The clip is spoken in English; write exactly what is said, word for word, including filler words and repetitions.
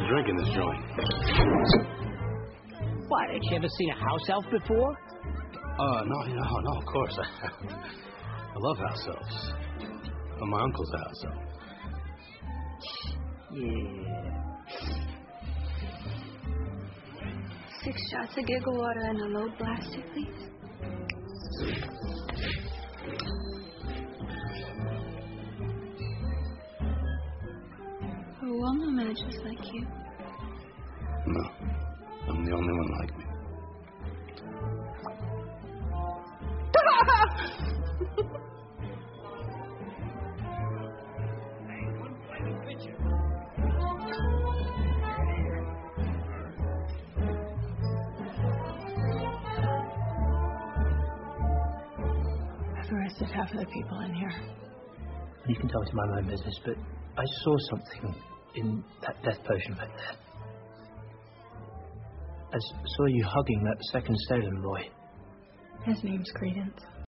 to drink in this joint. What, had you ever seen a house elf before? Uh, no, no, no, of course. I love house elves. I'm my uncle's house elf. Yeah. Six shots of giggle water and a low blaster, please. A woman just like you. No, I'm the only one like me. I've arrested half of the people in here. You can tell it's my own business, but I saw something in that death potion back there. I s- saw you hugging that second Salem boy. His name's Credence.